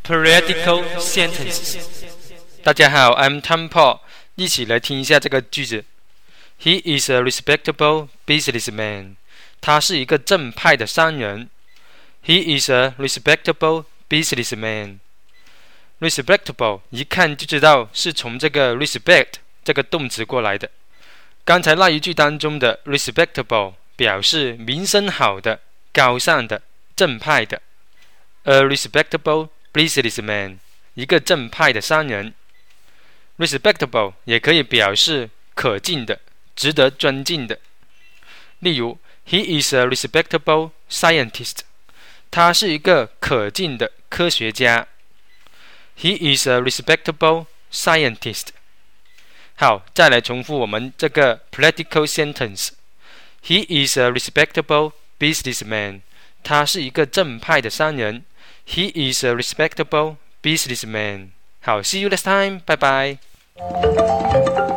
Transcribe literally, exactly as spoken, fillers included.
Political sentences。大家好 ，I'm Tom Paul， 一起来听一下这个句子。He is a respectable businessman。他是一个正派的商人。He is a respectable businessman。respectable 一看就知道是从这个 respect 这个动词过来的。刚才那一句当中的 respectable 表示名声好的、高尚的、正派的。A respectable businessman， 一个正派的商人。respectable 也可以表示可敬的、值得尊敬的。例如 ，He is a respectable scientist。他是一个可敬的科学家。He is a respectable scientist。好，再来重复我们这个 political sentence。He is a respectable businessman。他是一个正派的商人。He is a respectable businessman。好 ，see you next time， 拜拜。